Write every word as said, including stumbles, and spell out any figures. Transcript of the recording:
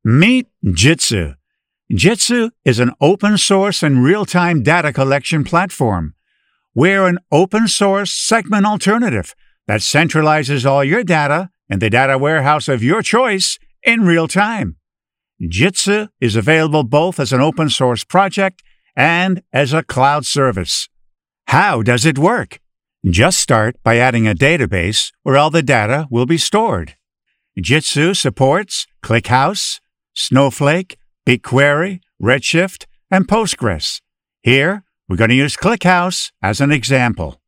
Meet Jitsi. Jitsi is an open-source and real-time data collection platform. We're an open-source segment alternative that centralizes all your data in the data warehouse of your choice in real time. Jitsi is available both as an open-source project and as a cloud service. How does it work? Just start by adding a database where all the data will be stored. Jitsi supports ClickHouse, Snowflake, BigQuery, Redshift, and Postgres. Here, we're going to use ClickHouse as an example.